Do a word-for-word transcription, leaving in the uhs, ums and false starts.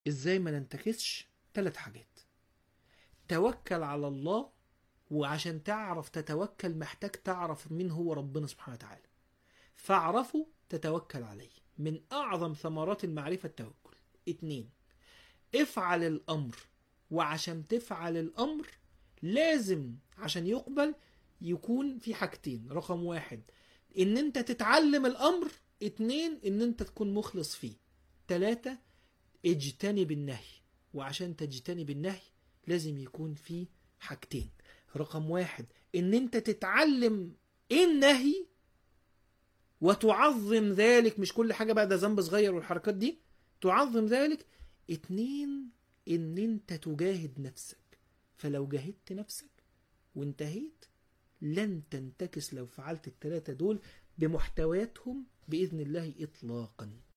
ازاي ما ننتكسش؟ ثلاث حاجات. توكل على الله، وعشان تعرف تتوكل محتاج تعرف مين هو ربنا سبحانه وتعالى، فاعرفه تتوكل عليه. من أعظم ثمرات المعرفة التوكل. اتنين، افعل الأمر، وعشان تفعل الأمر لازم عشان يقبل يكون في حاجتين. رقم واحد ان انت تتعلم الأمر، اتنين ان انت تكون مخلص فيه، تلاتة اجتنب النهي، وعشان تجتنب النهي لازم يكون في حاجتين. رقم واحد ان انت تتعلم ايه النهي وتعظم ذلك، مش كل حاجة بقى ده ذنب صغير والحركات دي، تعظم ذلك. اتنين، ان انت تجاهد نفسك، فلو جاهدت نفسك وانتهيت لن تنتكس لو فعلت الثلاثة دول بمحتوياتهم بإذن الله إطلاقا.